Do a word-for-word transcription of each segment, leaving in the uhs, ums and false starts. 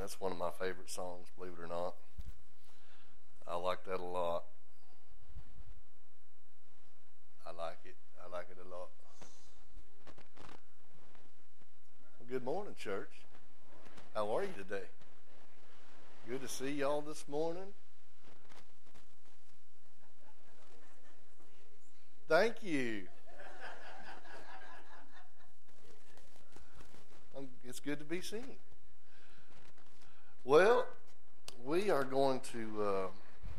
That's one of my favorite songs, believe it or not. I like that a lot. I like it. I like it a lot. Well, good morning, church. How are you today? Good to see y'all this morning. Thank you. It's good to be seen. Well, we are going to uh,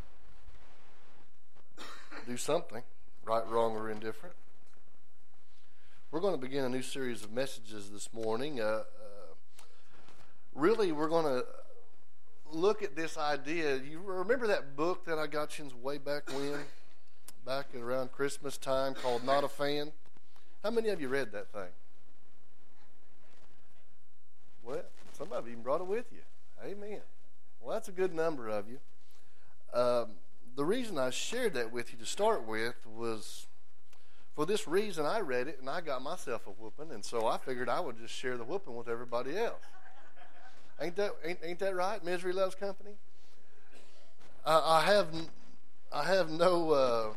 do something, right, wrong, or indifferent. We're going to begin a new series of messages this morning. Uh, uh, really, we're going to look at this idea. You remember that book that I got you way back when, back around Christmas time, called Not a Fan? How many of you read that thing? Well, some of you even brought it with you. Amen. Well, that's a good number of you. Um, the reason I shared that with you to start with was for this reason. I read it and I got myself a whooping, and so I figured I would just share the whooping with everybody else. Ain't that ain't, ain't that right? Misery loves company. I, I have I have no uh,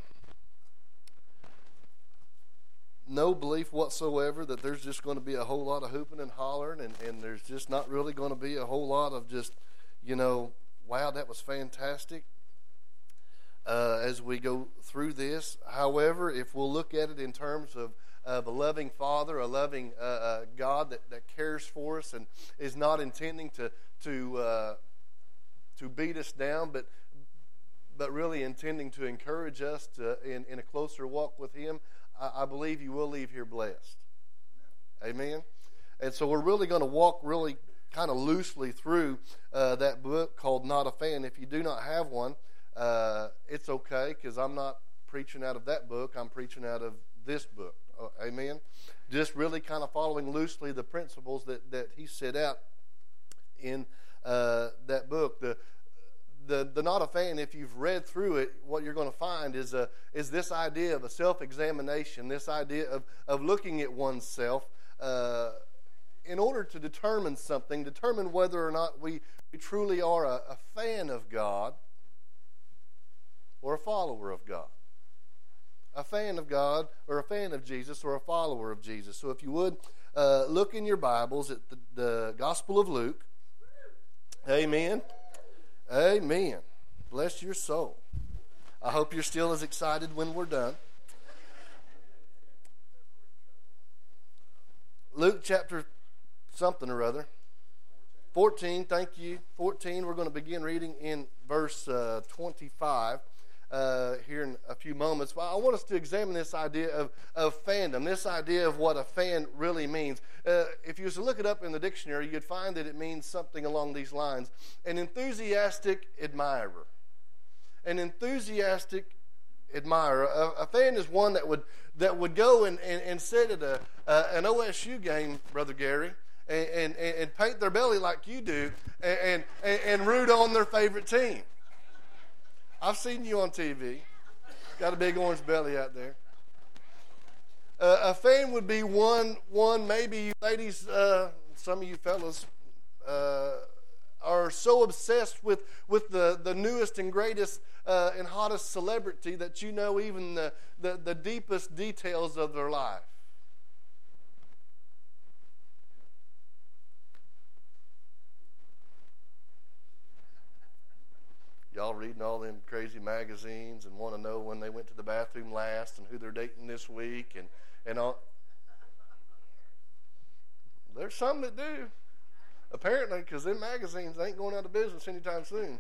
no belief whatsoever that there's just going to be a whole lot of hooping and hollering, and, and there's just not really going to be a whole lot of just, you know, wow, that was fantastic uh, as we go through this. However, if we'll look at it in terms of, of a loving Father, a loving uh, uh, God that, that cares for us and is not intending to to uh, to beat us down, but but really intending to encourage us to, in, in a closer walk with Him, I believe you will leave here blessed. Amen? And so we're really going to walk really kind of loosely through uh, that book called Not a Fan. If you do not have one, uh, it's okay, because I'm not preaching out of that book. I'm preaching out of this book. Uh, amen? Just really kind of following loosely the principles that, that he set out in uh, that book. The The, the Not a Fan, if you've read through it, what you're going to find is a, is this idea of a self-examination, this idea of, of looking at oneself uh, in order to determine something, determine whether or not we, we truly are a, a fan of God or a follower of God. A fan of God or a fan of Jesus or a follower of Jesus. So if you would, uh, look in your Bibles at the, the Gospel of Luke. Amen. Amen. Bless your soul. I hope you're still as excited when we're done. Luke chapter something or other. fourteen, thank you. fourteen, we're going to begin reading in verse uh, twenty-five uh, here in a few moments. But I want us to examine this idea of, of fandom, this idea of what a fan really means. Uh, if you was to look it up in the dictionary, you'd find that it means something along these lines. An enthusiastic admirer. An enthusiastic admirer. A, a fan is one that would that would go and, and, and sit at a, uh, an O S U game, Brother Gary, and, and, and paint their belly like you do and, and, and root on their favorite team. I've seen you on T V. Got a big orange belly out there. Uh, a fan would be one, one maybe you ladies, uh, some of you fellas, uh, are so obsessed with, with the, the newest and greatest uh, and hottest celebrity that you know even the, the, the deepest details of their life. Y'all reading all them crazy magazines and want to know when they went to the bathroom last and who they're dating this week and, and all. There's some that do. Apparently, because them magazines ain't going out of business anytime soon.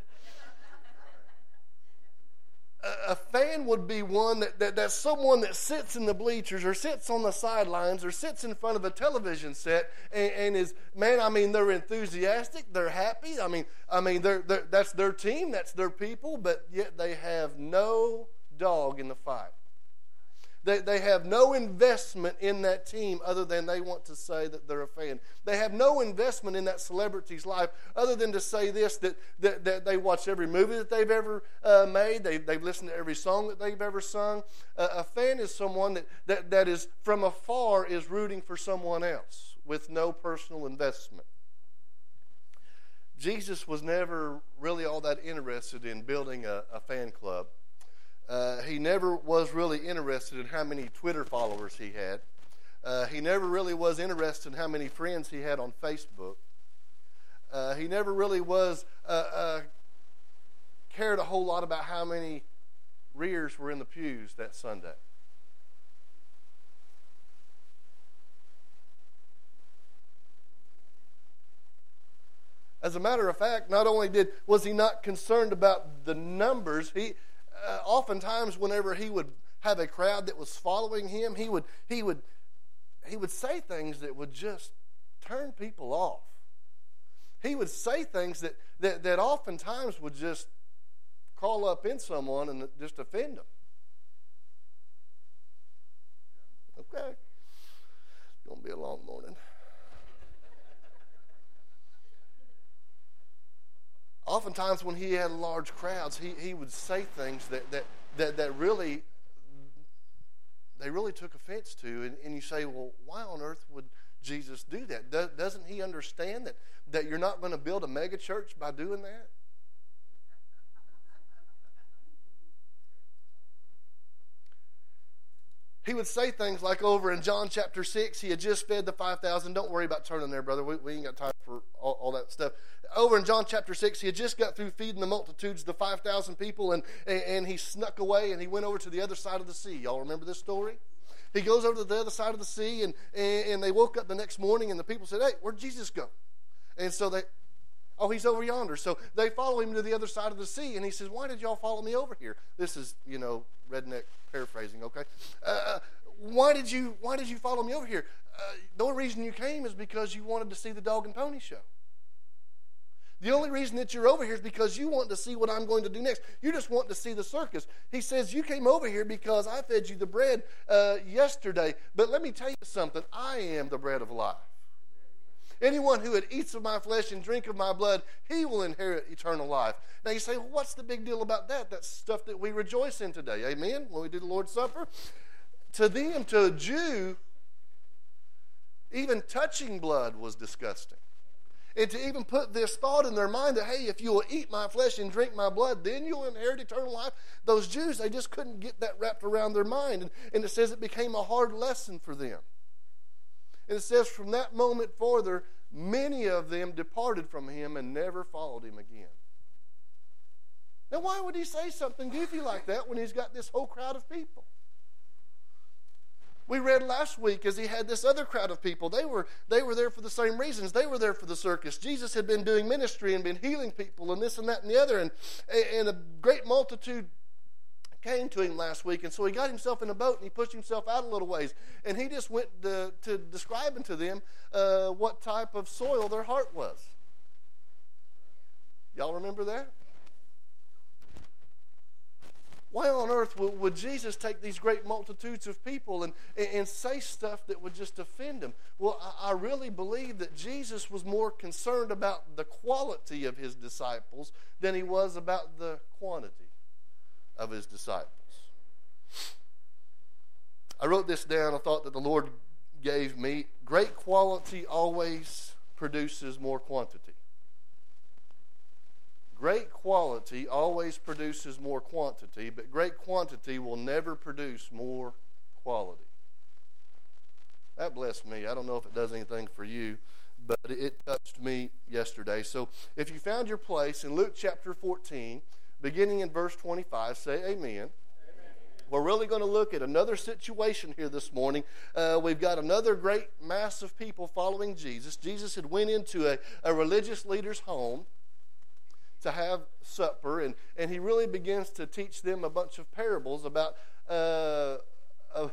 A, a fan would be one that, that that's someone that sits in the bleachers or sits on the sidelines or sits in front of a television set and, and is, man, I mean, they're enthusiastic, they're happy. I mean, I mean, they're, they're, that's their team, that's their people, but yet they have no dog in the fight. They, they have no investment in that team other than they want to say that they're a fan. They have no investment in that celebrity's life other than to say this, that, that, that they watch every movie that they've ever uh, made. They, they've listened to every song that they've ever sung. Uh, a fan is someone that, that, that is from afar is rooting for someone else with no personal investment. Jesus was never really all that interested in building a, a fan club. Uh, he never was really interested in how many Twitter followers he had. Uh, he never really was interested in how many friends he had on Facebook. Uh, he never really was uh, uh, cared a whole lot about how many rears were in the pews that Sunday. As a matter of fact, not only did was he not concerned about the numbers, he uh, oftentimes whenever he would have a crowd that was following him, he would he would he would say things that would just turn people off. He would say things that that, that oftentimes would just crawl up in someone and just offend them. Okay, it's gonna be a long morning. Oftentimes when he had large crowds, he, he would say things that, that, that, that really, they really took offense to. And, and you say, well, why on earth would Jesus do that? Do, doesn't he understand that, that you're not going to build a mega church by doing that? He would say things like over in John chapter six, he had just fed the five thousand. Don't worry about turning there, brother. We, we ain't got time for all, all that stuff. Over in John chapter six, he had just got through feeding the multitudes, the five thousand people, and, and, and he snuck away and he went over to the other side of the sea. Y'all remember this story? He goes over to the other side of the sea, and, and, and they woke up the next morning, and the people said, hey, where'd Jesus go? And so they, oh, he's over yonder. So they follow him to the other side of the sea, and he says, why did y'all follow me over here? This is, you know, redneck paraphrasing, okay? Uh, why did you Why did you follow me over here? Uh, the only reason you came is because you wanted to see the dog and pony show. The only reason that you're over here is because you want to see what I'm going to do next. You just want to see the circus. He says, you came over here because I fed you the bread uh, yesterday. But let me tell you something. I am the bread of life. Anyone who eats of my flesh and drink of my blood, he will inherit eternal life. Now you say, well, what's the big deal about that? That's stuff that we rejoice in today. Amen? When we do the Lord's Supper. To them, to a Jew, even touching blood was disgusting. And to even put this thought in their mind that, hey, if you will eat my flesh and drink my blood, then you'll inherit eternal life. Those Jews, they just couldn't get that wrapped around their mind. And, and it says it became a hard lesson for them. And it says from that moment forward, many of them departed from him and never followed him again. Now, why would he say something goofy like that when he's got this whole crowd of people? We read last week as he had this other crowd of people. They were, they were there for the same reasons. They were there for the circus. Jesus had been doing ministry and been healing people and this and that and the other. And, and a great multitude came to him last week. And so he got himself in a boat and he pushed himself out a little ways. And he just went to, to describing to them uh, what type of soil their heart was. Y'all remember that? Why on earth would, would Jesus take these great multitudes of people and, and, and say stuff that would just offend them? Well, I, I really believe that Jesus was more concerned about the quality of his disciples than he was about the quantity of his disciples. I wrote this down. I thought that the Lord gave me. Great quality always produces more quantity. Great quality always produces more quantity, but great quantity will never produce more quality. That blessed me. I don't know if it does anything for you, but it touched me yesterday. So if you found your place in Luke chapter fourteen, beginning in verse twenty-five, say amen. Amen. We're really going to look at another situation here this morning. Uh, we've got another great mass of people following Jesus. Jesus had went into a, a religious leader's home to have supper, and, and he really begins to teach them a bunch of parables about uh, uh,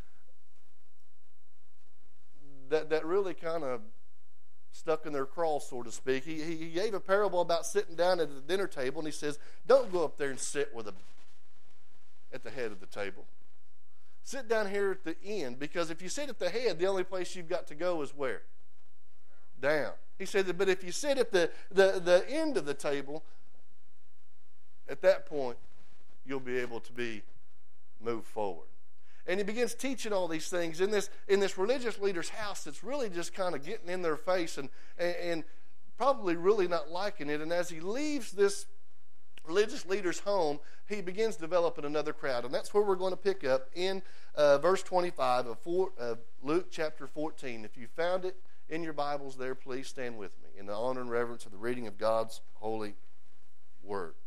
that that really kind of stuck in their craw, so to speak. He, he gave a parable about sitting down at the dinner table, and he says, don't go up there and sit with a, at the head of the table. Sit down here at the end, because if you sit at the head, the only place you've got to go is where? Down. He said, but if you sit at the, the, the end of the table, at that point, you'll be able to be moved forward. And he begins teaching all these things in this in this religious leader's house that's really just kind of getting in their face and, and, and probably really not liking it. And as he leaves this religious leader's home, he begins developing another crowd. And that's where we're going to pick up in uh, verse twenty-five of four, uh, Luke chapter fourteen. If you found it in your Bibles there, please stand with me in the honor and reverence of the reading of God's holy word.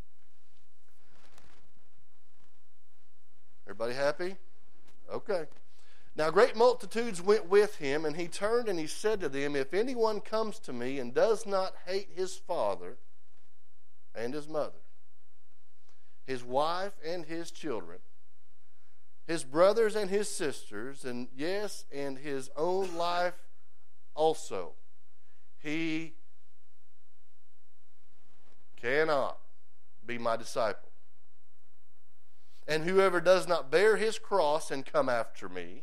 Everybody happy? Okay. Now great multitudes went with him, and he turned and he said to them, if anyone comes to me and does not hate his father and his mother, his wife and his children, his brothers and his sisters, and yes, and his own life also, he cannot be my disciple. And whoever does not bear his cross and come after me,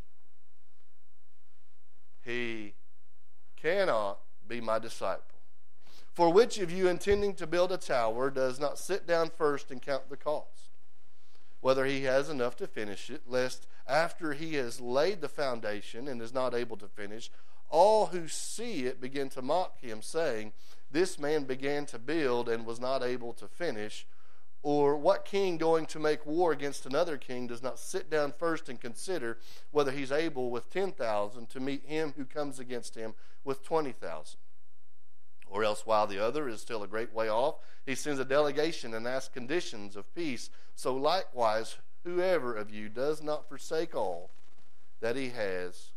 he cannot be my disciple. For which of you, intending to build a tower, does not sit down first and count the cost, whether he has enough to finish it, lest after he has laid the foundation and is not able to finish, all who see it begin to mock him, saying, this man began to build and was not able to finish. Or what king going to make war against another king does not sit down first and consider whether he's able with ten thousand to meet him who comes against him with twenty thousand? Or else while the other is still a great way off, he sends a delegation and asks conditions of peace. So likewise, whoever of you does not forsake all that he has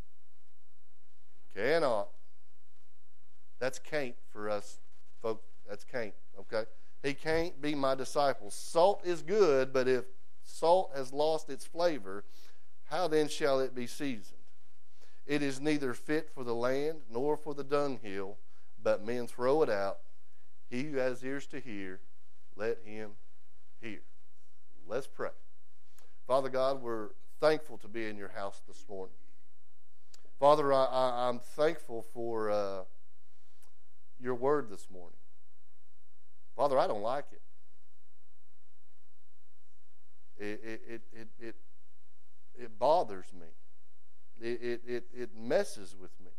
cannot. That's can't for us, folks. That's can't, okay? He can't be my disciple. Salt is good, but if salt has lost its flavor, how then shall it be seasoned? It is neither fit for the land nor for the dunghill, but men throw it out. He who has ears to hear, let him hear. Let's pray. Father God, we're thankful to be in your house this morning. Father, I, I, I'm thankful for uh, your word this morning. Father, I don't like it. It it it it it, it bothers me. It, it it it messes with me.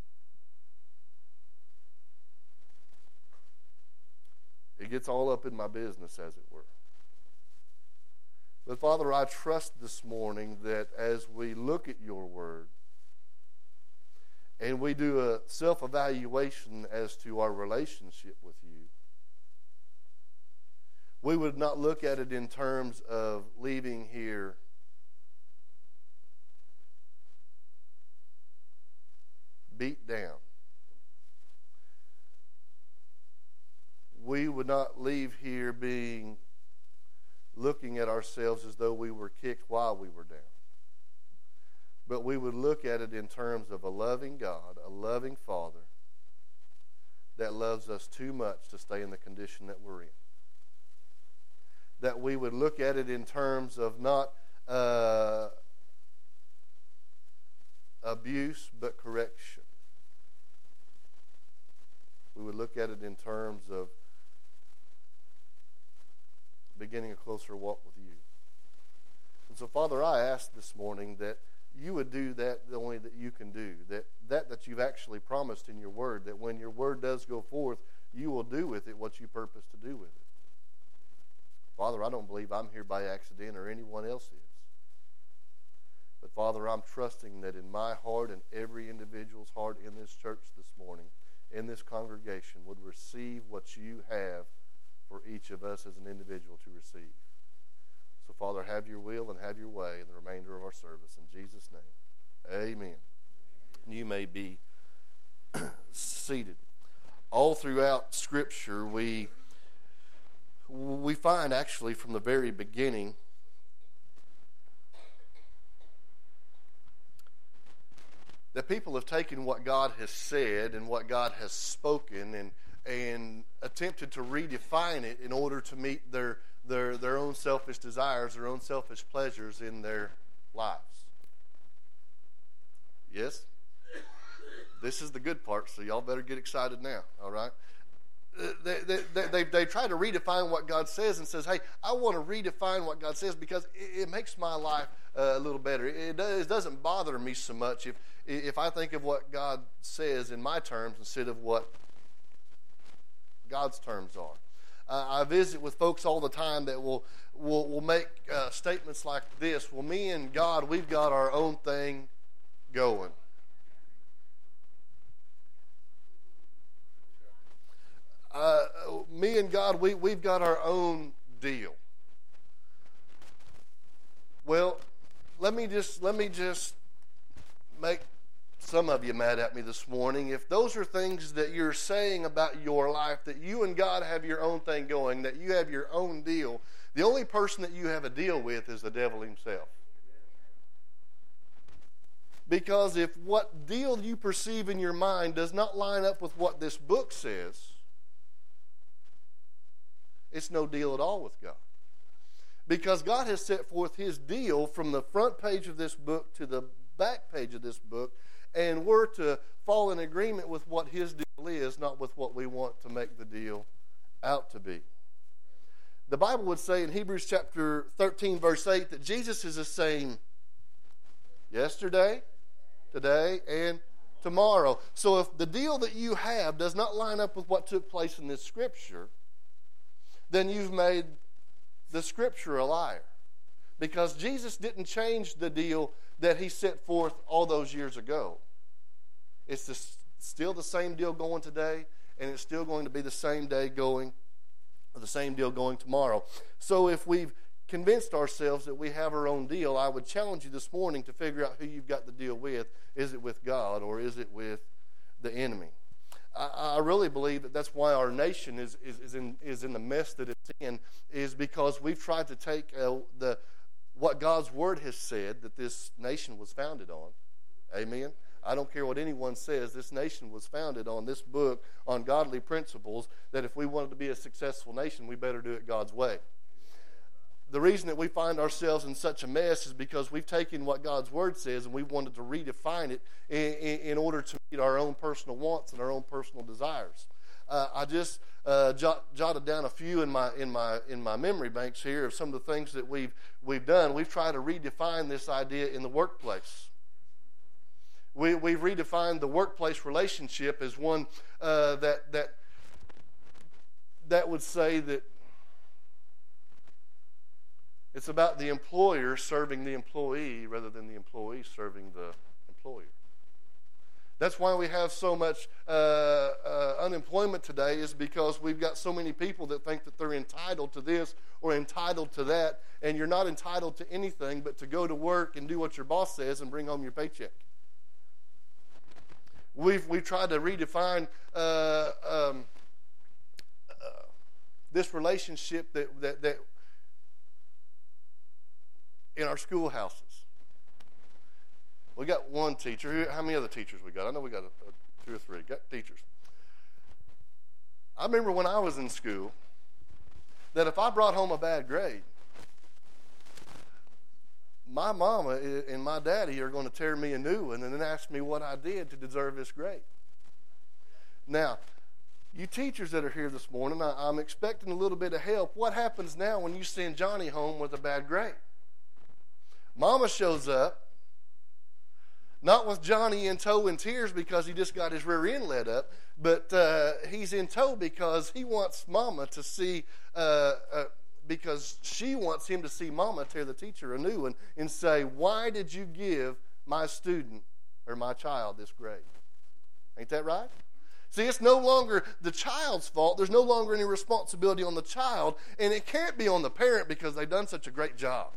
It gets all up in my business, as it were. But Father, I trust this morning that as we look at your word and we do a self-evaluation as to our relationship with you, we would not look at it in terms of leaving here beat down. We would not leave here being looking at ourselves as though we were kicked while we were down. But we would look at it in terms of a loving God, a loving Father that loves us too much to stay in the condition that we're in. That we would look at it in terms of not uh, abuse, but correction. We would look at it in terms of beginning a closer walk with you. And so, Father, I ask this morning that you would do that the only that you can do, that that that you've actually promised in your word, that when your word does go forth, you will do with it what you purpose to do with it. Father, I don't believe I'm here by accident or anyone else is. But Father, I'm trusting that in my heart and every individual's heart in this church this morning, in this congregation, would receive what you have for each of us as an individual to receive. So Father, have your will and have your way in the remainder of our service. In Jesus' name, amen. You may be seated. All throughout Scripture, we we find actually from the very beginning that people have taken what God has said and what God has spoken and and attempted to redefine it in order to meet their their their own selfish desires, their own selfish pleasures in their lives. Yes? This is the good part, so y'all better get excited now, all right? They, they, they, they, they try to redefine what God says and says, hey, I want to redefine what God says because it, it makes my life uh, a little better. It, does, it doesn't bother me so much if, if I think of what God says in my terms instead of what God's terms are. Uh, I visit with folks all the time that will will, will make uh, statements like this. Well, me and God, we've got our own thing going. Uh, me and God, we, we've got our own deal. Well, let me just let me just make some of you mad at me this morning. If those are things that you're saying about your life, that you and God have your own thing going, that you have your own deal, the only person that you have a deal with is the devil himself. Because if what deal you perceive in your mind does not line up with what this book says, it's no deal at all with God. Because God has set forth His deal from the front page of this book to the back page of this book, and we're to fall in agreement with what His deal is, not with what we want to make the deal out to be. The Bible would say in Hebrews chapter thirteen, verse eight, that Jesus is the same yesterday, today, and tomorrow. So if the deal that you have does not line up with what took place in this Scripture, then you've made the Scripture a liar. Because Jesus didn't change the deal that He set forth all those years ago. It's the, still the same deal going today, and it's still going to be the same day going, or the same deal going tomorrow. So if we've convinced ourselves that we have our own deal, I would challenge you this morning to figure out who you've got the deal with. Is it with God, or is it with the enemy? I, I really believe that that's why our nation is, is, is, in, is in the mess that it's in, is because we've tried to take uh, the what God's Word has said that this nation was founded on. Amen? I don't care what anyone says. This nation was founded on this book, on godly principles, that if we wanted to be a successful nation, we better do it God's way. The reason that we find ourselves in such a mess is because we've taken what God's Word says and we've wanted to redefine it in, in, in order to meet our own personal wants and our own personal desires. Uh, I just uh, jot, jotted down a few in my in my in my memory banks here of some of the things that we've we've done. We've tried to redefine this idea in the workplace. We we've redefined the workplace relationship as one uh, that that that would say that it's about the employer serving the employee rather than the employee serving the employer. That's why we have so much uh, uh, unemployment today, is because we've got so many people that think that they're entitled to this or entitled to that, and you're not entitled to anything but to go to work and do what your boss says and bring home your paycheck. We've we've tried to redefine uh, um, uh, this relationship that, that that in our schoolhouses. We got one teacher. How many other teachers we got? I know we got a, a, two or three. Got teachers. I remember when I was in school that if I brought home a bad grade, my mama and my daddy are going to tear me a new one and then ask me what I did to deserve this grade. Now, you teachers that are here this morning, I, I'm expecting a little bit of help. What happens now when you send Johnny home with a bad grade? Mama shows up, not with Johnny in tow in tears because he just got his rear end let up, but uh, he's in tow because he wants Mama to see, uh, uh, because she wants him to see Mama tear the teacher a new one and say, why did you give my student or my child this grade? Ain't that right? See, it's no longer the child's fault. There's no longer any responsibility on the child, and it can't be on the parent because they've done such a great job.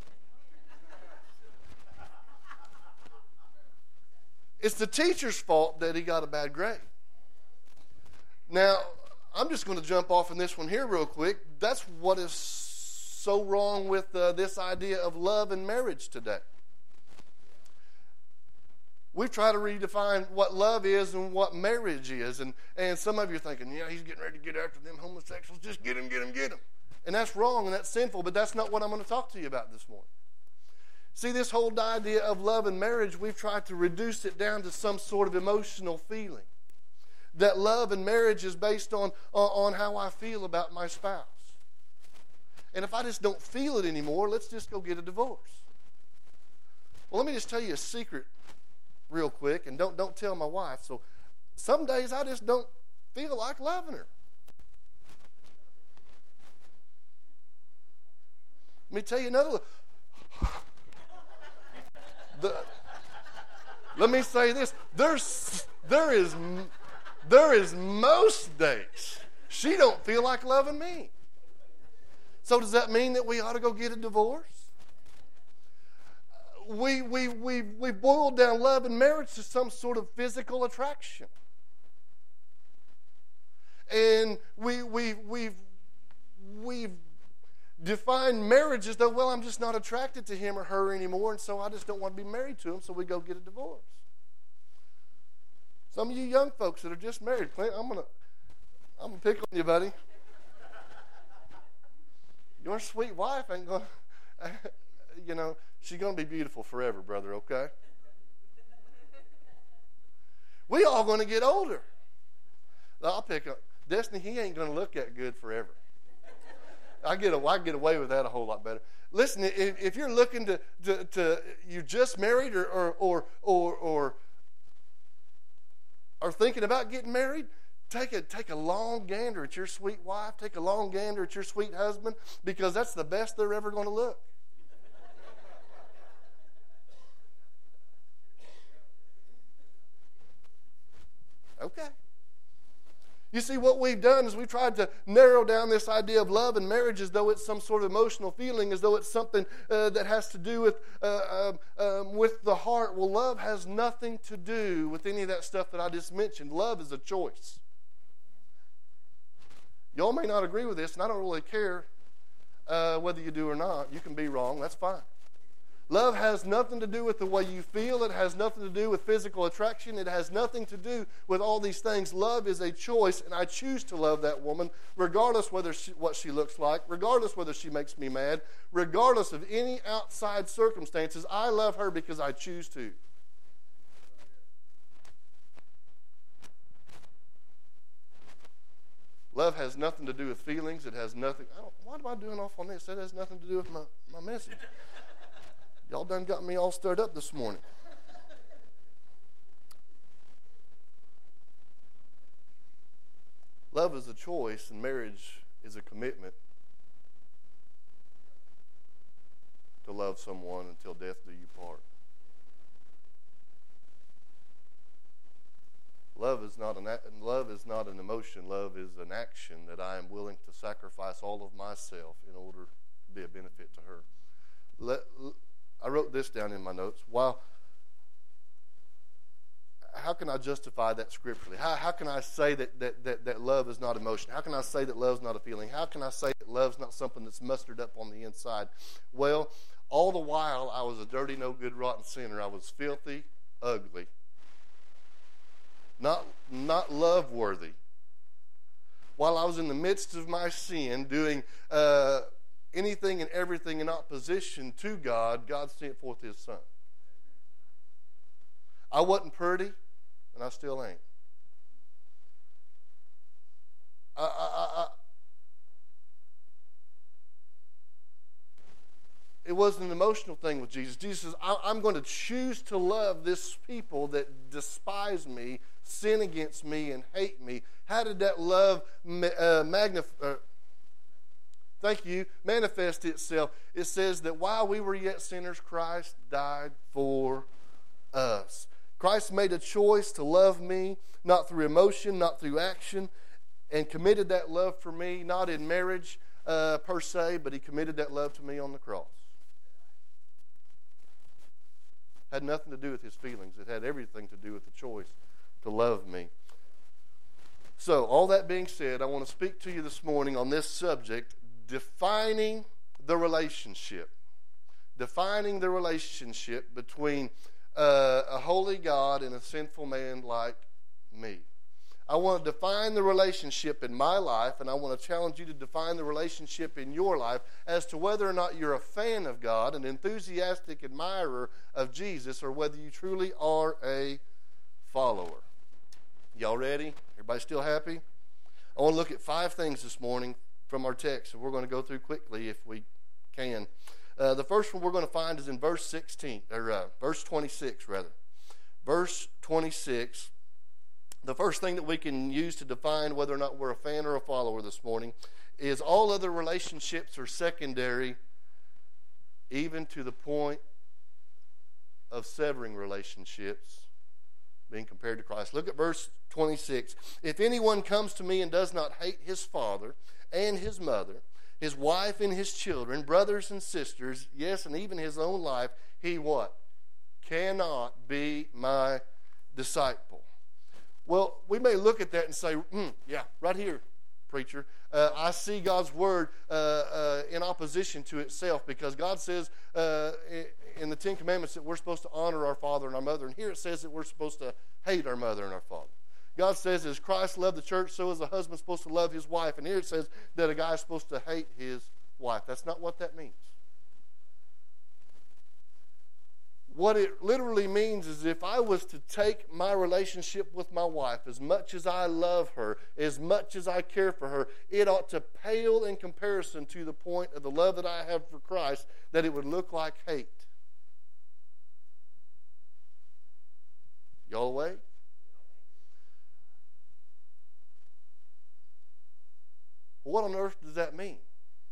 It's the teacher's fault that he got a bad grade. Now, I'm just going to jump off in this one here real quick. That's what is so wrong with uh, this idea of love and marriage today. We try to redefine what love is and what marriage is. And, and some of you are thinking, yeah, he's getting ready to get after them homosexuals. Just get him, get him, get him. And that's wrong and that's sinful, but that's not what I'm going to talk to you about this morning. See, this whole idea of love and marriage, we've tried to reduce it down to some sort of emotional feeling. That love and marriage is based on, on, on how I feel about my spouse. And if I just don't feel it anymore, let's just go get a divorce. Well, let me just tell you a secret real quick, and don't, don't tell my wife. So some days I just don't feel like loving her. Let me tell you another. The, let me say this. There's, there is, there is most days she don't feel like loving me. So does that mean that we ought to go get a divorce? We, we, we, we boiled down love and marriage to some sort of physical attraction. And we, we, we've, we've defined marriage as though, well, I'm just not attracted to him or her anymore, and so I just don't want to be married to him, so we go get a divorce. Some of you young folks that are just married, Clint, I'm gonna, I'm gonna pick on you, buddy. Your sweet wife ain't gonna, you know, she's gonna be beautiful forever, brother. Okay. We all gonna get older. I'll pick up Destiny. He ain't gonna look that good forever. I get a, I get away with that a whole lot better. Listen, if, if you're looking to, to, to you're just married or or or or, or are thinking about getting married, take a take a long gander at your sweet wife. Take a long gander at your sweet husband, because that's the best they're ever going to look. Okay. You see, what we've done is we've tried to narrow down this idea of love and marriage as though it's some sort of emotional feeling, as though it's something uh, that has to do with uh, um, um, with the heart. Well, love has nothing to do with any of that stuff that I just mentioned. Love is a choice. Y'all may not agree with this, and I don't really care uh, whether you do or not. You can be wrong. That's fine. Love has nothing to do with the way you feel. It has nothing to do with physical attraction. It has nothing to do with all these things. Love is a choice, and I choose to love that woman regardless whether she, what she looks like, regardless whether she makes me mad, regardless of any outside circumstances. I love her because I choose to. Love has nothing to do with feelings. It has nothing. I don't, why am I doing off on this? That has nothing to do with my, my message. Y'all done got me all stirred up this morning. Love is a choice, and marriage is a commitment to love someone until death do you part. Love is not an love is not an emotion. Love is an action that I am willing to sacrifice all of myself in order to be a benefit to her. Let, I wrote this down in my notes. Wow. How can I justify that scripturally? How, how can I say that, that, that, that love is not emotion? How can I say that love's not a feeling? How can I say that love's not something that's mustered up on the inside? Well, all the while I was a dirty, no good, rotten sinner. I was filthy, ugly, not, not love-worthy. While I was in the midst of my sin, doing uh, anything and everything in opposition to God, God sent forth His Son. I wasn't pretty, and I still ain't. I, I, I, it wasn't an emotional thing with Jesus. Jesus says, I, I'm going to choose to love this people that despise me, sin against me, and hate me. How did that love uh, magnify? Uh, Thank you. Manifest itself. It says that while we were yet sinners, Christ died for us. Christ made a choice to love me, not through emotion, not through action, and committed that love for me, not in marriage uh, per se, but He committed that love to me on the cross. Had nothing to do with His feelings. It had everything to do with the choice to love me. So, all that being said, I want to speak to you this morning on this subject, defining the relationship. Defining the relationship between uh, a holy God and a sinful man like me. I want to define the relationship in my life, and I want to challenge you to define the relationship in your life as to whether or not you're a fan of God, an enthusiastic admirer of Jesus, or whether you truly are a follower. Y'all ready? Everybody still happy? I want to look at five things this morning from our text, and we're going to go through quickly if we can. Uh, the first one we're going to find is in verse sixteen, or uh, verse twenty-six, rather. Verse twenty-six. The first thing that we can use to define whether or not we're a fan or a follower this morning is all other relationships are secondary even to the point of severing relationships, being compared to Christ. Look at verse twenty-six. If anyone comes to me and does not hate his father and his mother, his wife and his children, brothers and sisters, yes, and even his own life, he what? Cannot be my disciple. Well, we may look at that and say, mm, yeah, right here, preacher. Uh, I see God's word uh, uh, in opposition to itself, because God says uh, in the Ten Commandments that we're supposed to honor our father and our mother, and here it says that we're supposed to hate our mother and our father. God says as Christ loved the church, so is a husband supposed to love his wife, and here it says that a guy is supposed to hate his wife. That's not what that means. What it literally means is if I was to take my relationship with my wife, as much as I love her, as much as I care for her, it ought to pale in comparison to the point of the love that I have for Christ, that it would look like hate. Y'all awake? What on earth does that mean?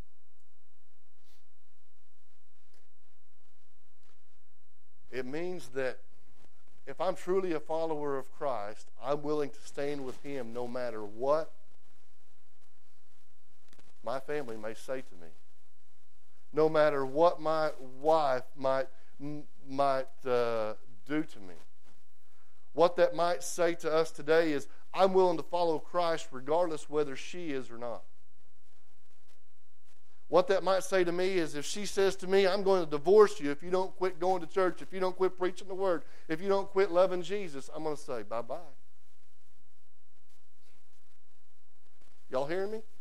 It means that if I'm truly a follower of Christ, I'm willing to stand with him no matter what my family may say to me. No matter what my wife might, might uh, do to me. What that might say to us today is, I'm willing to follow Christ regardless whether she is or not. What that might say to me is if she says to me, I'm going to divorce you if you don't quit going to church, if you don't quit preaching the word, if you don't quit loving Jesus, I'm going to say bye-bye. Y'all hearing me?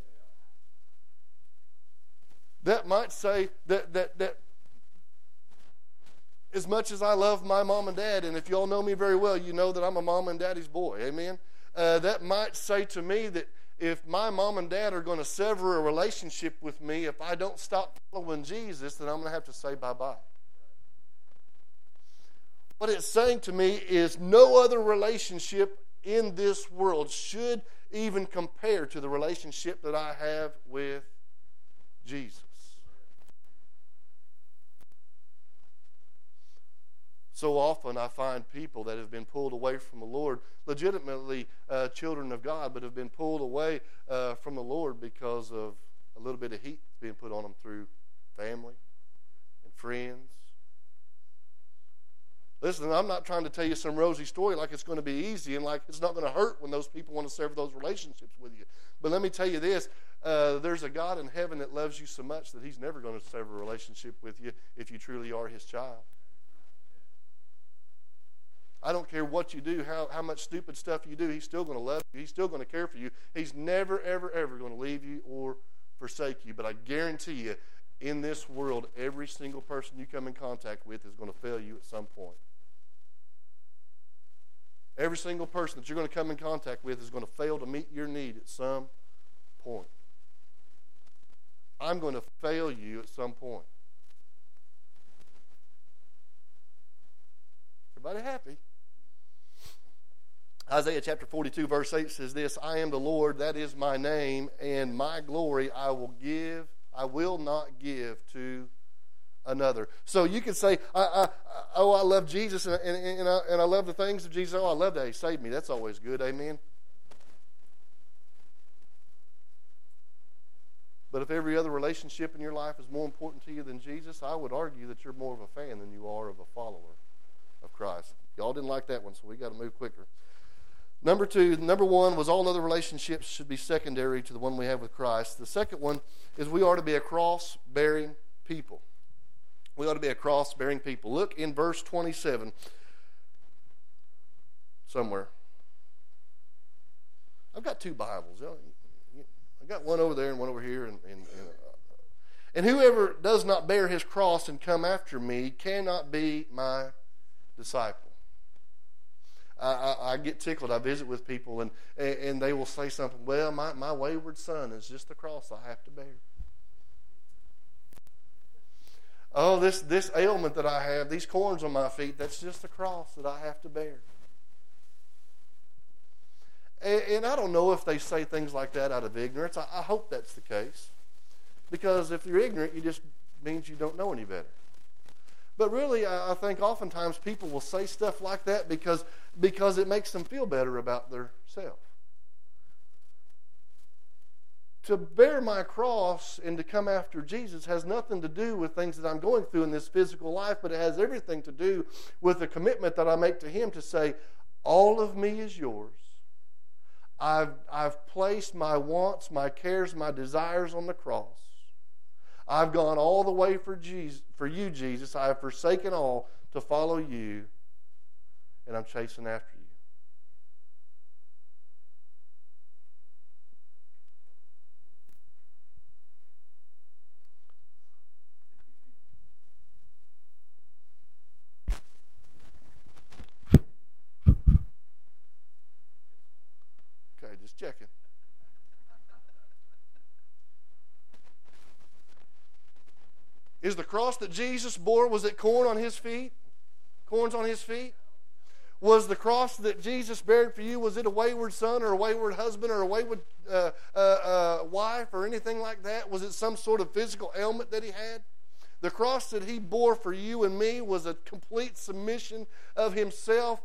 That might say that, that, that as much as I love my mom and dad, and if y'all know me very well, you know that I'm a mom and daddy's boy, amen? Uh, that might say to me that if my mom and dad are going to sever a relationship with me, if I don't stop following Jesus, then I'm going to have to say bye-bye. What it's saying to me is no other relationship in this world should even compare to the relationship that I have with Jesus. So often I find people that have been pulled away from the Lord, legitimately uh, children of God, but have been pulled away uh, from the Lord because of a little bit of heat being put on them through family and friends. Listen, I'm not trying to tell you some rosy story like it's going to be easy and like it's not going to hurt when those people want to sever those relationships with you. But let me tell you this, uh, there's a God in heaven that loves you so much that he's never going to sever a relationship with you if you truly are his child. I don't care what you do, how, how much stupid stuff you do, he's still going to love you. He's still going to care for you. He's never, ever, ever going to leave you or forsake you. But I guarantee you, in this world, every single person you come in contact with is going to fail you at some point. Every single person that you're going to come in contact with is going to fail to meet your need at some point. I'm going to fail you at some point. Everybody happy? Isaiah chapter forty-two verse eight says this, I am the Lord, that is my name, and my glory I will give, I will not give to another. So you can say, I, I, oh, I love Jesus, and, and, and, I, and I love the things of Jesus. Oh, I love that he saved me. That's always good, amen? But if every other relationship in your life is more important to you than Jesus, I would argue that you're more of a fan than you are of a follower of Christ. Y'all didn't like that one, so we got to move quicker. Number two, number one was all other relationships should be secondary to the one we have with Christ. The second one is we ought to be a cross-bearing people. We ought to be a cross-bearing people. Look in verse twenty-seven somewhere. I've got two Bibles. I've got one over there and one over here. And, and, and, and whoever does not bear his cross and come after me cannot be my disciple. I, I, I get tickled. I visit with people, and, and they will say something, well, my, my wayward son is just the cross I have to bear. Oh, this, this ailment that I have, these corns on my feet, that's just the cross that I have to bear. And, and I don't know if they say things like that out of ignorance. I, I hope that's the case. Because if you're ignorant, you just means you don't know any better. But really, I, I think oftentimes people will say stuff like that because, because it makes them feel better about their self. To bear my cross and to come after Jesus has nothing to do with things that I'm going through in this physical life, but it has everything to do with the commitment that I make to Him to say, all of me is yours. I've, I've placed my wants, my cares, my desires on the cross. I've gone all the way for Jesus, for you, Jesus. I have forsaken all to follow you, and I'm chasing after you. Okay, just checking. Is the cross that Jesus bore, was it corn on His feet? Corns on His feet? Was the cross that Jesus bared for you, was it a wayward son or a wayward husband or a wayward uh, uh, uh, wife or anything like that? Was it some sort of physical ailment that He had? The cross that He bore for you and me was a complete submission of Himself.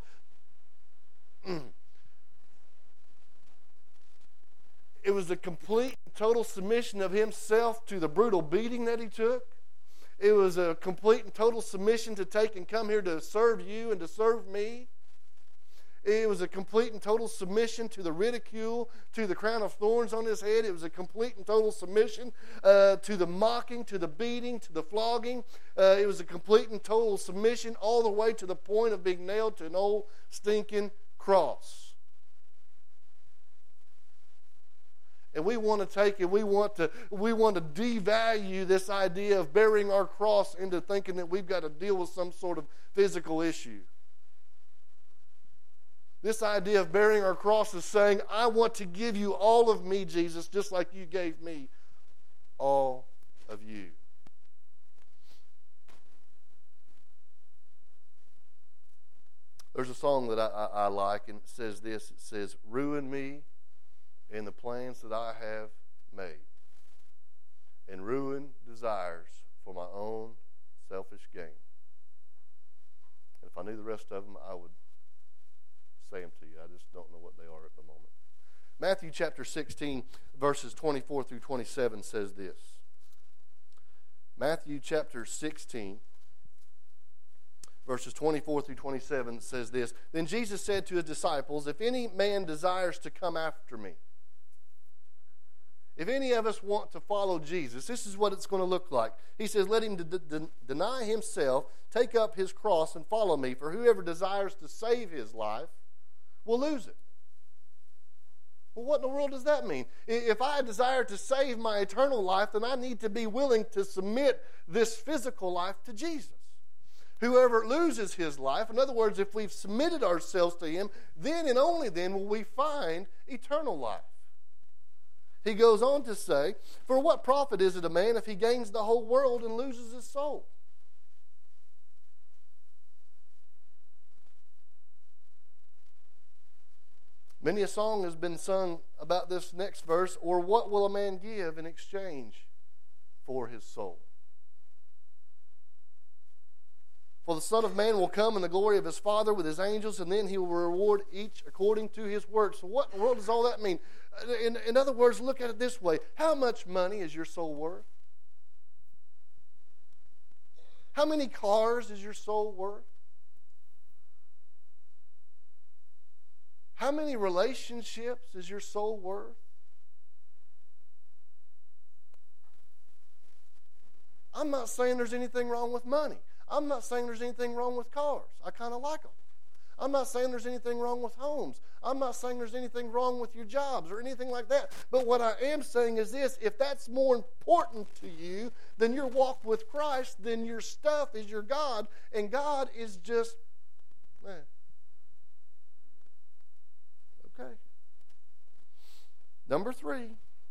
It was a complete, total submission of Himself to the brutal beating that He took. It was a complete and total submission to take and come here to serve you and to serve me. It was a complete and total submission to the ridicule, to the crown of thorns on His head. It was a complete and total submission uh, to the mocking, to the beating, to the flogging. Uh, it was a complete and total submission all the way to the point of being nailed to an old stinking cross. And we want to take it, we want to we want to devalue this idea of bearing our cross into thinking that we've got to deal with some sort of physical issue. This idea of bearing our cross is saying, I want to give you all of me, Jesus, just like you gave me all of you. There's a song that I, I, I like, and it says this. It says, ruin me in the plans that I have made, and ruin desires for my own selfish gain. And if I knew the rest of them, I would say them to you. I just don't know what they are at the moment. Matthew chapter sixteen, verses twenty-four through twenty-seven says this. Matthew chapter sixteen, verses twenty-four through twenty-seven says this. Then Jesus said to His disciples, if any man desires to come after me, if any of us want to follow Jesus, this is what it's going to look like. He says, let him de- de- deny himself, take up his cross, and follow me. For whoever desires to save his life will lose it. Well, what in the world does that mean? If I desire to save my eternal life, then I need to be willing to submit this physical life to Jesus. Whoever loses his life, in other words, if we've submitted ourselves to Him, then and only then will we find eternal life. He goes on to say, for what profit is it a man if he gains the whole world and loses his soul? Many a song has been sung about this next verse, or what will a man give in exchange for his soul? For the Son of Man will come in the glory of His Father with His angels, and then He will reward each according to his work. So what in the world does all that mean? In, in other words, look at it this way. How much money is your soul worth? How many cars is your soul worth? How many relationships is your soul worth? I'm not saying there's anything wrong with money. I'm not saying there's anything wrong with cars. I kind of like them. I'm not saying there's anything wrong with homes. I'm not saying there's anything wrong with your jobs or anything like that. But what I am saying is this: if that's more important to you than your walk with Christ, then your stuff is your God, and God is just, man. Okay. Number three.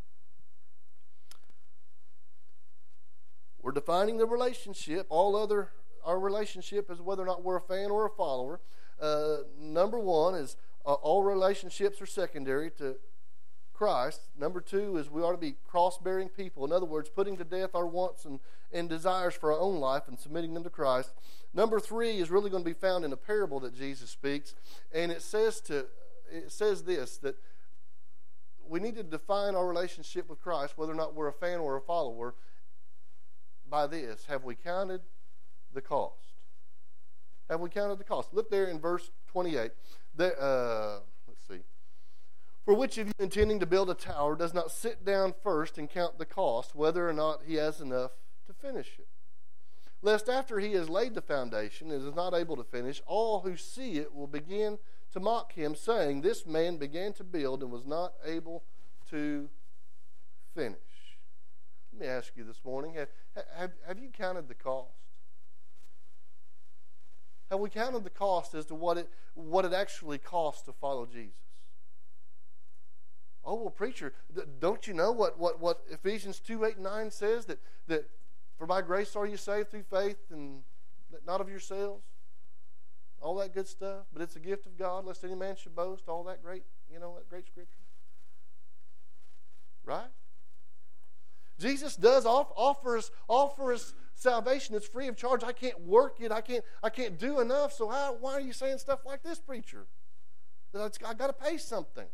We're defining the relationship. All other, our relationship is whether or not we're a fan or a follower. Uh, number one is uh, all relationships are secondary to Christ. Number two is we ought to be cross-bearing people. In other words, putting to death our wants and, and desires for our own life and submitting them to Christ. Number three is really going to be found in a parable that Jesus speaks. And it says to it says this, that we need to define our relationship with Christ, whether or not we're a fan or a follower, by this. Have we counted the cost? Have we counted the cost? Look there in verse twenty-eight. There, uh, let's see. For which of you intending to build a tower does not sit down first and count the cost, whether or not he has enough to finish it? Lest after he has laid the foundation and is not able to finish, all who see it will begin to mock him, saying, this man began to build and was not able to finish. Let me ask you this morning, have, have, have you counted the cost? Have we counted the cost as to what it what it actually costs to follow Jesus? Oh, well, preacher, don't you know what, what, what Ephesians two, eight, and nine says? That, that for by grace are you saved through faith, and not of yourselves? All that good stuff. But it's a gift of God, lest any man should boast. All that great, you know, that great scripture. Right? Jesus does offer us, offer us salvation. It's free of charge. I can't work it. I can't, I can't do enough. So how, why are you saying stuff like this, preacher? That I got to pay something.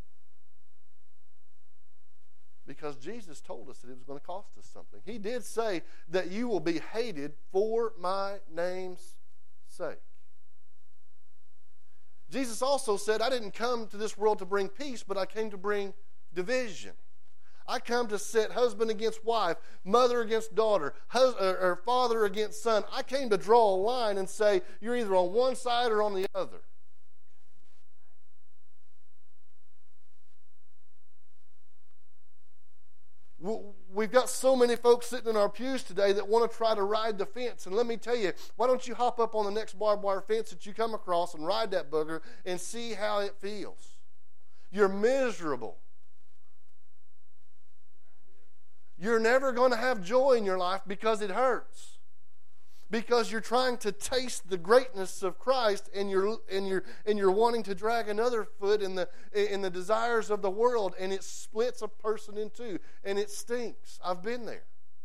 Because Jesus told us that it was going to cost us something. He did say that you will be hated for my name's sake. Jesus also said, I didn't come to this world to bring peace, but I came to bring division. I come to set husband against wife, mother against daughter, hus- or, or father against son. I came to draw a line and say, you're either on one side or on the other. We've got so many folks sitting in our pews today that want to try to ride the fence. And let me tell you, why don't you hop up on the next barbed wire fence that you come across and ride that booger and see how it feels? You're miserable. You're never going to have joy in your life because it hurts. Because you're trying to taste the greatness of Christ, and you're and you're and you're wanting to drag another foot in the in the desires of the world, and it splits a person in two, and it stinks. I've been there.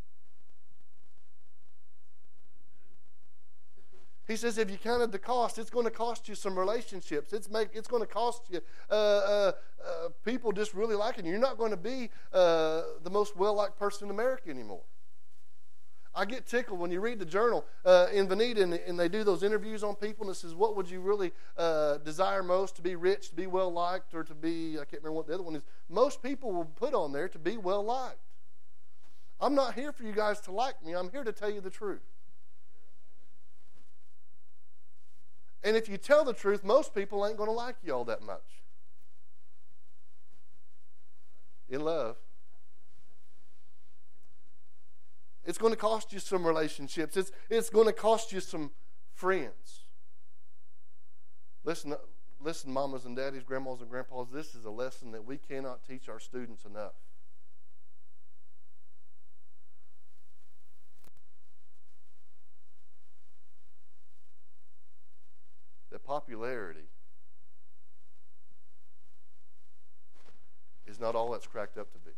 He says, if you counted the cost, it's going to cost you some relationships. It's make it's going to cost you uh, uh, uh, people just really liking you. You're not going to be uh, the most well-liked person in America anymore. I get tickled when you read the journal uh, in Veneta, and, and they do those interviews on people, and it says, what would you really uh, desire most, to be rich, to be well-liked, or to be, I can't remember what the other one is. Most people will put on there to be well-liked. I'm not here for you guys to like me. I'm here to tell you the truth. And if you tell the truth, most people ain't going to like you all that much. In love. It's going to cost you some relationships. It's, it's going to cost you some friends. Listen, listen, mamas and daddies, grandmas and grandpas, this is a lesson that we cannot teach our students enough. That popularity is not all that's cracked up to be.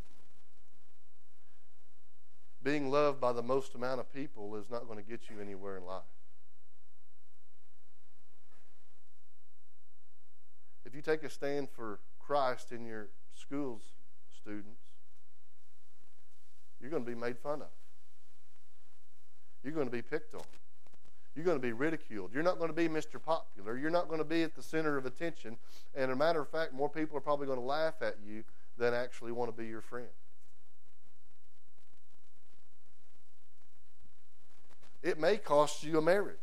Being loved by the most amount of people is not going to get you anywhere in life. If you take a stand for Christ in your schools, students, you're going to be made fun of. You're going to be picked on. You're going to be ridiculed. You're not going to be Mister Popular. You're not going to be at the center of attention. And as a matter of fact, more people are probably going to laugh at you than actually want to be your friend. It may cost you a marriage.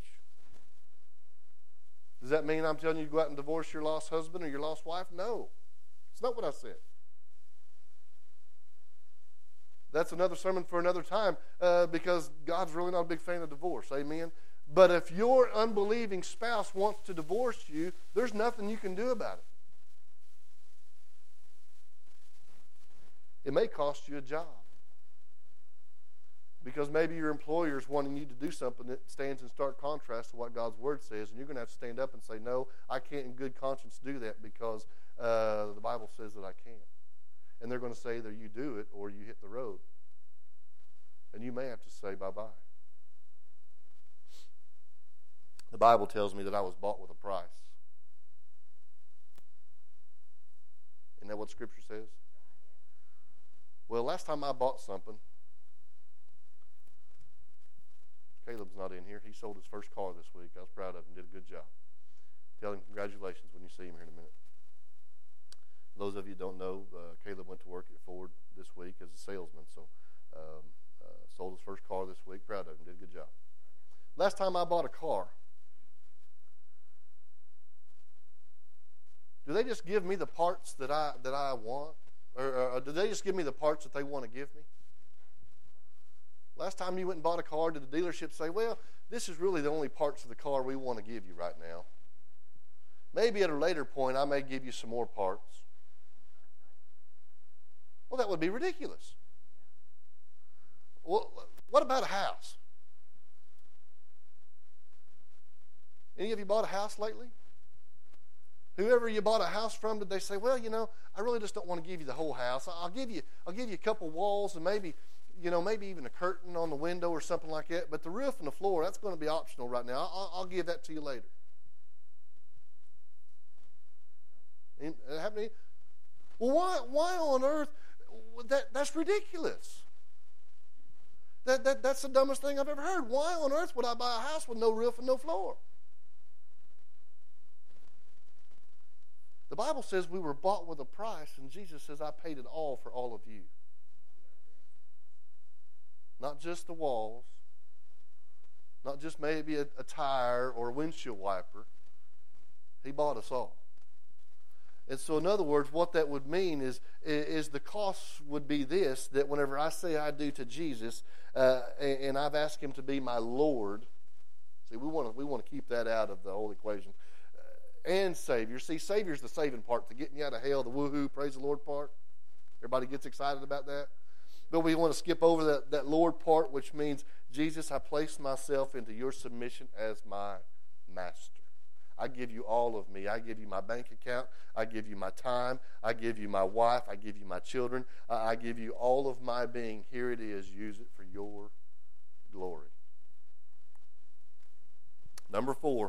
Does that mean I'm telling you to go out and divorce your lost husband or your lost wife? No. It's not what I said. That's another sermon for another time uh, because God's really not a big fan of divorce. Amen? But if your unbelieving spouse wants to divorce you, there's nothing you can do about it. It may cost you a job. Because maybe your employer is wanting you to do something that stands in stark contrast to what God's Word says, and you're going to have to stand up and say, no, I can't in good conscience do that because uh, the Bible says that I can't. And they're going to say either you do it or you hit the road. And you may have to say bye-bye. The Bible tells me that I was bought with a price. Isn't that what Scripture says? Well, last time I bought something, Caleb's not in here. He sold his first car this week. I was proud of him. Did a good job. Tell him congratulations when you see him here in a minute. Those of you who don't know, uh, Caleb went to work at Ford this week as a salesman. So um, uh, sold his first car this week. Proud of him. Did a good job. Last time I bought a car, do they just give me the parts that I that I want? Or, or do they just give me the parts that they want to give me? Last time you went and bought a car, did the dealership say, well, this is really the only parts of the car we want to give you right now. Maybe at a later point I may give you some more parts. Well, that would be ridiculous. Well, what about a house? Any of you bought a house lately? Whoever you bought a house from, did they say, well, you know, I really just don't want to give you the whole house. I'll give you I'll give you a couple walls and maybe, you know, maybe even a curtain on the window or something like that. But the roof and the floor, that's going to be optional right now. I'll, I'll give that to you later. Happening? Well, why why on earth? That that's ridiculous. That that that's the dumbest thing I've ever heard. Why on earth would I buy a house with no roof and no floor? The Bible says we were bought with a price, and Jesus says, I paid it all for all of you. Not just the walls, not just maybe a, a tire or a windshield wiper. He bought us all. And so, in other words, what that would mean is, is the cost would be this, that whenever I say I do to Jesus, uh, and, and I've asked him to be my Lord, see, we want to we want to keep that out of the whole equation, uh, and Savior. See, Savior's the saving part, the getting you out of hell, the woohoo, praise the Lord part. Everybody gets excited about that. But we want to skip over that, that Lord part, which means, Jesus, I place myself into your submission as my master. I give you all of me. I give you my bank account. I give you my time. I give you my wife. I give you my children. I give you all of my being. Here it is. Use it for your glory. Number four.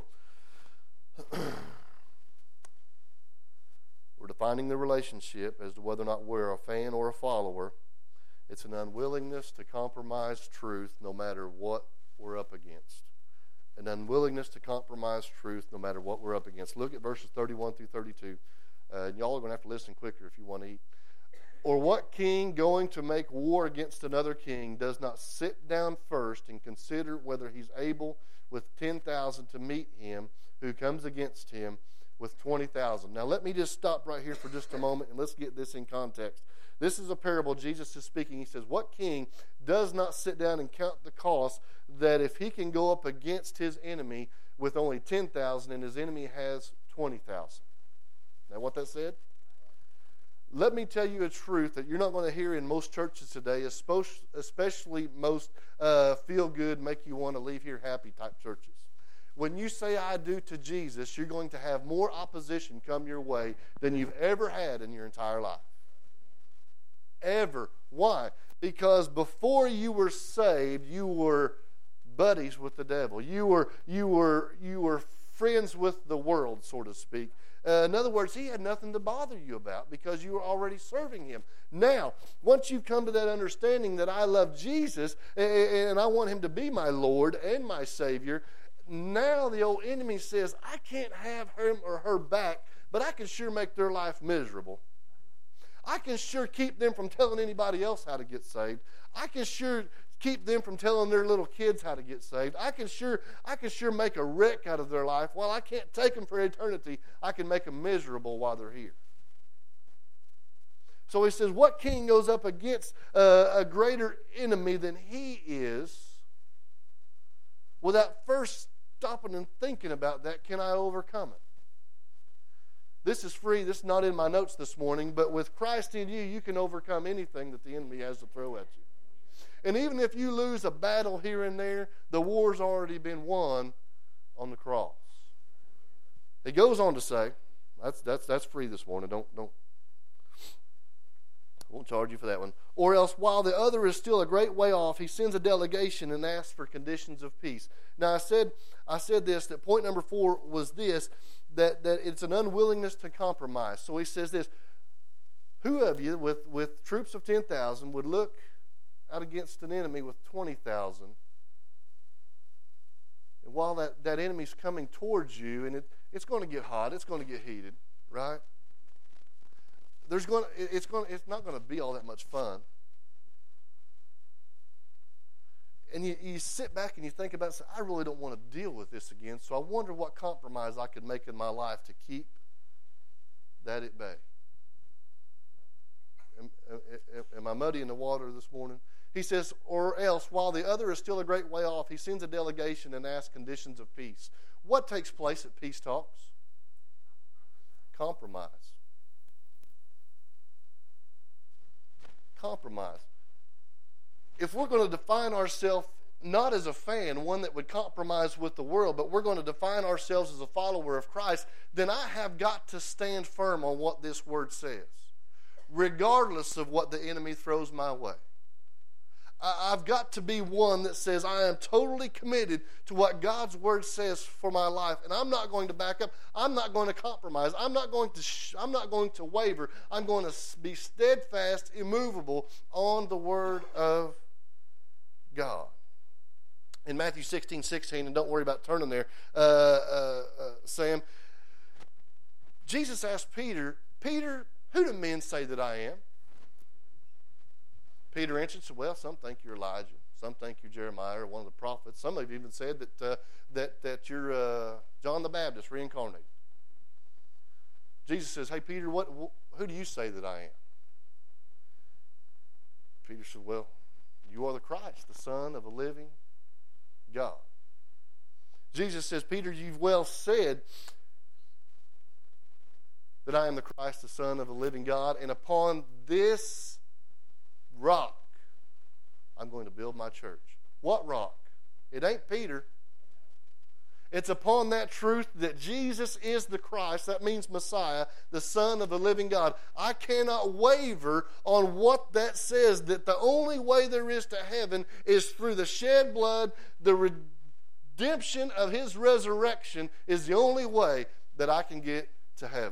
We're defining the relationship as to whether or not we're a fan or a follower. It's an unwillingness to compromise truth no matter what we're up against. An unwillingness to compromise truth no matter what we're up against. Look at verses thirty-one through thirty-two. Uh, and y'all are going to have to listen quicker if you want to eat. Or what king going to make war against another king does not sit down first and consider whether he's able with ten thousand to meet him who comes against him with twenty thousand. Now let me just stop right here for just a moment and let's get this in context. This is a parable Jesus is speaking. He says, what king does not sit down and count the cost that if he can go up against his enemy with only ten thousand and his enemy has twenty thousand? Now what that said? Let me tell you a truth that you're not going to hear in most churches today, especially most uh, feel-good, make you want to leave here happy type churches. When you say I do to Jesus, you're going to have more opposition come your way than you've ever had in your entire life. Ever. Why? Because before you were saved, you were buddies with the devil. You were you were you were friends with the world, so to speak. Uh, in other words, he had nothing to bother you about because you were already serving him. Now, once you come to that understanding that I love Jesus and I want him to be my Lord and my Savior, now the old enemy says, I can't have him or her back, but I can sure make their life miserable. I can sure keep them from telling anybody else how to get saved. I can sure keep them from telling their little kids how to get saved. I can sure I can sure make a wreck out of their life. Well, I can't take them for eternity. I can make them miserable while they're here. So he says, what king goes up against uh, a greater enemy than he is without first stopping and thinking about that? Can I overcome it? This is free. This is not in my notes this morning, but with Christ in you, you can overcome anything that the enemy has to throw at you. And even if you lose a battle here and there, the war's already been won on the cross. He goes on to say, that's that's that's free this morning. Don't don't. Won't charge you for that one. Or else, while the other is still a great way off, he sends a delegation and asks for conditions of peace. Now, I said I said this, that point number four was this, that, that it's an unwillingness to compromise. So he says this, who of you with, with troops of ten thousand would look out against an enemy with twenty thousand? And while that, that enemy's coming towards you, and it, it's going to get hot, it's going to get heated, right? There's going to, it's going to, it's not going to be all that much fun. And you, you sit back and you think about it, say, I really don't want to deal with this again, so I wonder what compromise I could make in my life to keep that at bay. Am, am, am I muddy in the water this morning? He says, or else, while the other is still a great way off, he sends a delegation and asks conditions of peace. What takes place at peace talks? Compromise. Compromise. If we're going to define ourselves not as a fan, one that would compromise with the world, but we're going to define ourselves as a follower of Christ, then I have got to stand firm on what this word says, regardless of what the enemy throws my way. I've got to be one that says I am totally committed to what God's word says for my life, and I'm not going to back up. I'm not going to compromise. I'm not going to. Sh- I'm not going to waver. I'm going to be steadfast, immovable on the word of God. In Matthew sixteen sixteen, and don't worry about turning there, uh, uh, uh, Sam. Jesus asked Peter, Peter, who do men say that I am? Peter answered, well, some think you're Elijah. Some think you're Jeremiah or one of the prophets. Some have even said that uh, that that you're uh, John the Baptist reincarnated. Jesus says, hey, Peter, what, wh- who do you say that I am? Peter said, well, you are the Christ, the Son of a living God. Jesus says, Peter, you've well said that I am the Christ, the Son of a living God, and upon this rock, I'm going to build my church. What rock? It ain't Peter. It's upon that truth that Jesus is the Christ, that means Messiah, the Son of the living God. I cannot waver on what that says, that the only way there is to heaven is through the shed blood, the redemption of his resurrection is the only way that I can get to heaven.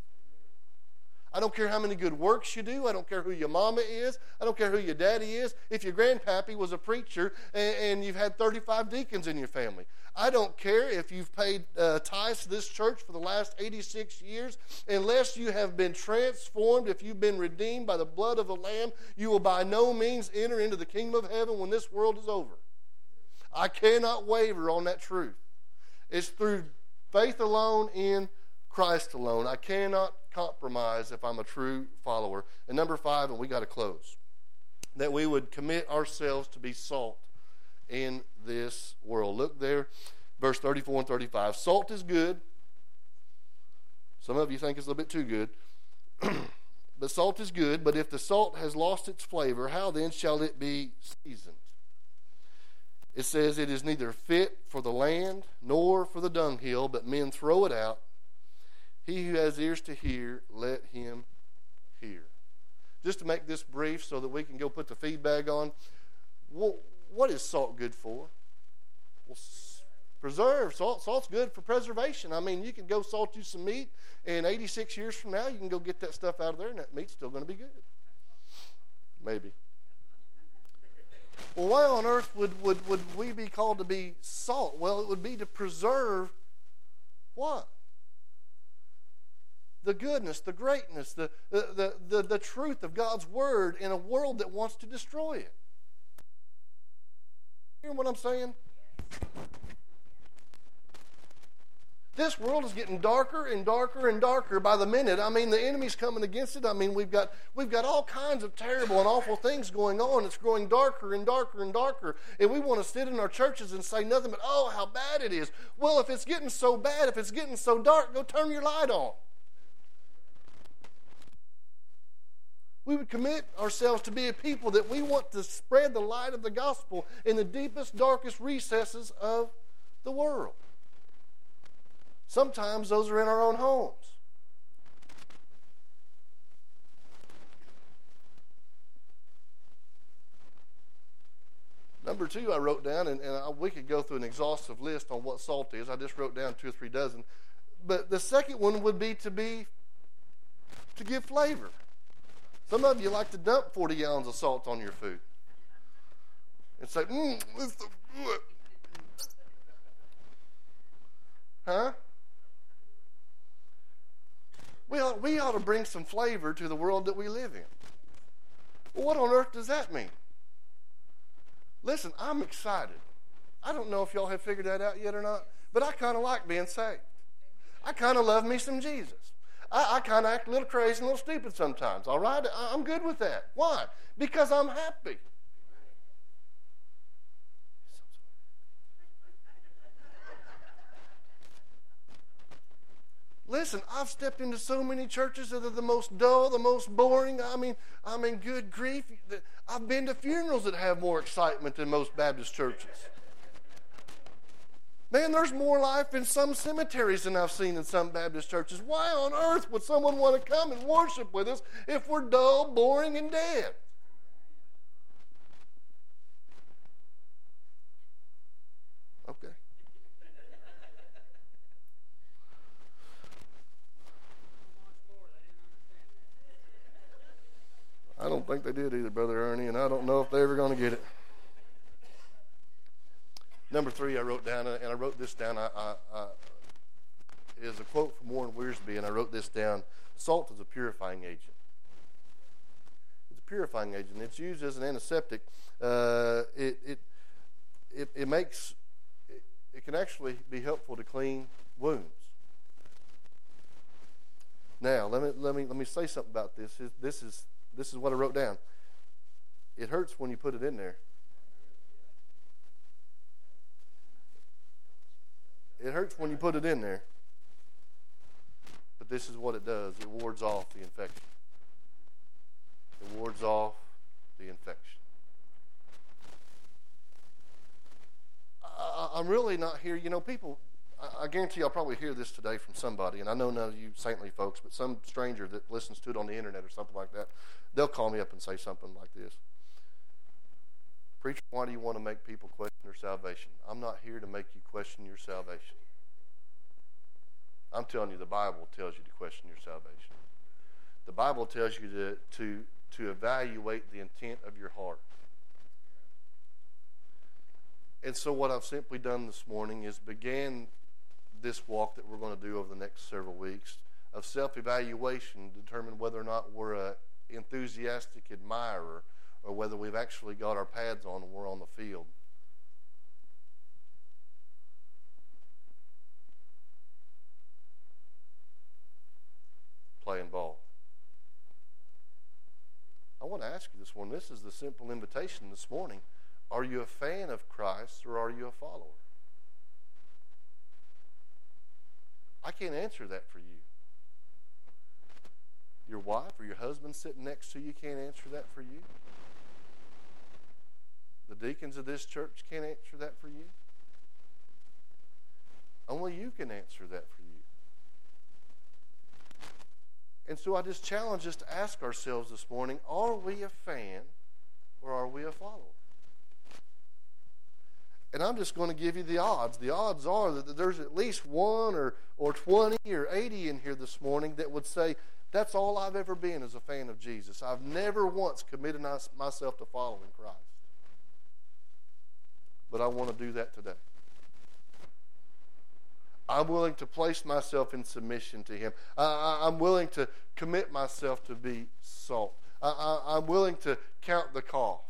I don't care how many good works you do. I don't care who your mama is. I don't care who your daddy is. If your grandpappy was a preacher and, and you've had thirty-five deacons in your family. I don't care if you've paid uh, tithes to this church for the last eighty-six years. Unless you have been transformed, if you've been redeemed by the blood of the Lamb, you will by no means enter into the kingdom of heaven when this world is over. I cannot waver on that truth. It's through faith alone in Christ alone. I cannot compromise if I'm a true follower. And number five, and we got to close, that we would commit ourselves to be salt in this world. Look there, verse thirty-four and thirty-five. Salt is good. Some of you think it's a little bit too good. But salt is good, but if the salt has lost its flavor, how then shall it be seasoned? It says it is neither fit for the land nor for the dunghill, but men throw it out. He who has ears to hear, let him hear. Just to make this brief so that we can go put the feed bag on, well, what is salt good for? Well, preserve. Salt, salt's good for preservation. I mean, you can go salt you some meat, and eighty-six years from now, you can go get that stuff out of there, and that meat's still going to be good. Maybe. Well, why on earth would, would, would we be called to be salt? Well, it would be to preserve what? The goodness, the greatness, the, the, the, the truth of God's Word in a world that wants to destroy it. You hear what I'm saying? This world is getting darker and darker and darker by the minute. I mean, the enemy's coming against it. I mean, we've got we've got all kinds of terrible and awful things going on. It's growing darker and darker and darker. And we want to sit in our churches and say nothing but, oh, how bad it is. Well, if it's getting so bad, if it's getting so dark, go turn your light on. We would commit ourselves to be a people that we want to spread the light of the gospel in the deepest, darkest recesses of the world. Sometimes those are in our own homes. Number two, I wrote down, and, and I, we could go through an exhaustive list on what salt is. I just wrote down two or three dozen. But the second one would be to be to give flavor. Some of you like to dump forty gallons of salt on your food and say, mmm, this is so good. Huh? We ought, we ought to bring some flavor to the world that we live in. Well, what on earth does that mean? Listen, I'm excited. I don't know if y'all have figured that out yet or not, but I kind of like being saved. I kind of love me some Jesus. I, I kind of act a little crazy and a little stupid sometimes, all right? I, I'm good with that. Why? Because I'm happy. Listen, I've stepped into so many churches that are the most dull, the most boring. I mean, I mean, good grief. I've been to funerals that have more excitement than most Baptist churches. Man, there's more life in some cemeteries than I've seen in some Baptist churches. Why on earth would someone want to come and worship with us if we're dull, boring, and dead? Okay. I don't think they did either, Brother Ernie, and I don't know if they're ever going to get it. Number three, I wrote down, and I wrote this down, I, I, I, is a quote from Warren Wiersbe, and I wrote this down. Salt is a purifying agent. It's a purifying agent. It's used as an antiseptic. Uh, it, it, it, it makes, it, it can actually be helpful to clean wounds. Now, let me, let me, let me say something about this. This is, this is what I wrote down. It hurts when you put it in there. It hurts when you put it in there. But this is what it does. It wards off the infection. It wards off the infection. I, I'm really not here. You know, people, I, I guarantee I'll probably hear this today from somebody, and I know none of you saintly folks, but some stranger that listens to it on the internet or something like that, they'll call me up and say something like this. Preacher, why do you want to make people question their salvation? I'm not here to make you question your salvation. I'm telling you, the Bible tells you to question your salvation. The Bible tells you to, to, to evaluate the intent of your heart. And so what I've simply done this morning is began this walk that we're going to do over the next several weeks of self-evaluation to determine whether or not we're an enthusiastic admirer or whether we've actually got our pads on and we're on the field. Playing ball. I want to ask you this morning, this is the simple invitation this morning. Are you a fan of Christ or are you a follower? I can't answer that for you. Your wife or your husband sitting next to you can't answer that for you. The deacons of this church can't answer that for you. Only you can answer that for you. And so I just challenge us to ask ourselves this morning, are we a fan or are we a follower? And I'm just going to give you the odds. The odds are that there's at least one or, or twenty or eighty in here this morning that would say, that's all I've ever been as a fan of Jesus. I've never once committed myself to following Christ. But I want to do that today. I'm willing to place myself in submission to Him. I, I'm willing to commit myself to be salt. I, I, I'm willing to count the cost.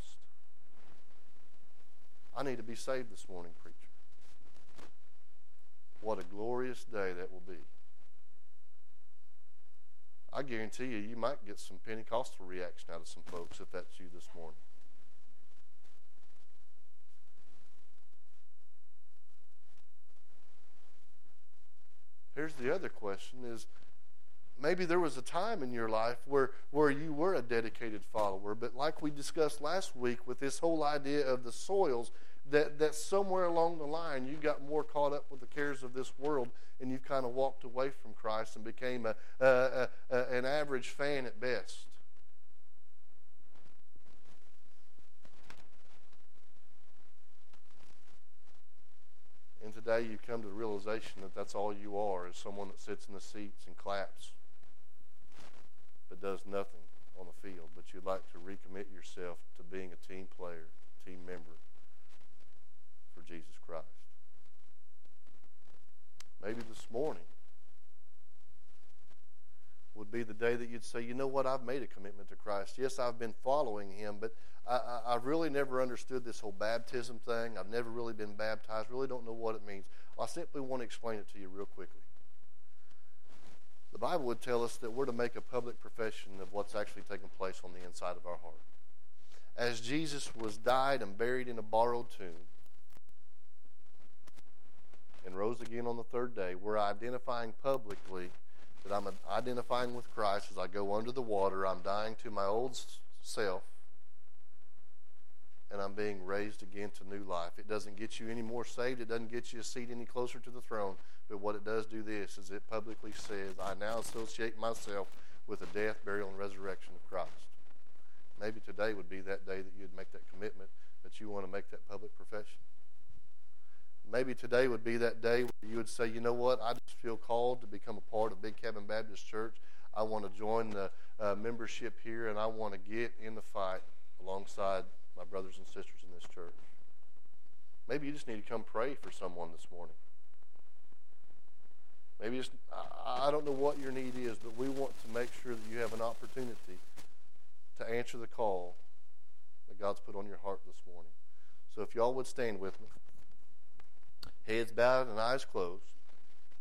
I need to be saved this morning, preacher. What a glorious day that will be. I guarantee you, you might get some Pentecostal reaction out of some folks if that's you this morning. Here's the other question is, maybe there was a time in your life where, where you were a dedicated follower, but like we discussed last week with this whole idea of the soils, that, that somewhere along the line you got more caught up with the cares of this world and you kind of walked away from Christ and became a, a, a, a, an average fan at best. today you've come to the realization that that's all you are, is someone that sits in the seats and claps but does nothing on the field, but you'd like to recommit yourself to being a team player, team member for Jesus Christ. Maybe this morning would be the day that you'd say, you know what, I've made a commitment to Christ. Yes, I've been following him, but I, I, I've really never understood this whole baptism thing. I've never really been baptized, really don't know what it means. I simply want to explain it to you real quickly. The Bible would tell us that we're to make a public profession of what's actually taking place on the inside of our heart. As Jesus was died and buried in a borrowed tomb and rose again on the third day, we're identifying publicly that I'm identifying with Christ as I go under the water. I'm dying to my old self, and I'm being raised again to new life. It doesn't get you any more saved. It doesn't get you a seat any closer to the throne. But what it does do this is it publicly says, I now associate myself with the death, burial, and resurrection of Christ. Maybe today would be that day that you'd make that commitment, that you want to make that public profession. Maybe today would be that day where you would say, you know what, I just feel called to become a part of Big Cabin Baptist Church. I want to join the uh, membership here, and I want to get in the fight alongside my brothers and sisters in this church. Maybe you just need to come pray for someone this morning. Maybe just, I, I don't know what your need is, but we want to make sure that you have an opportunity to answer the call that God's put on your heart this morning. So if y'all would stand with me, heads bowed and eyes closed.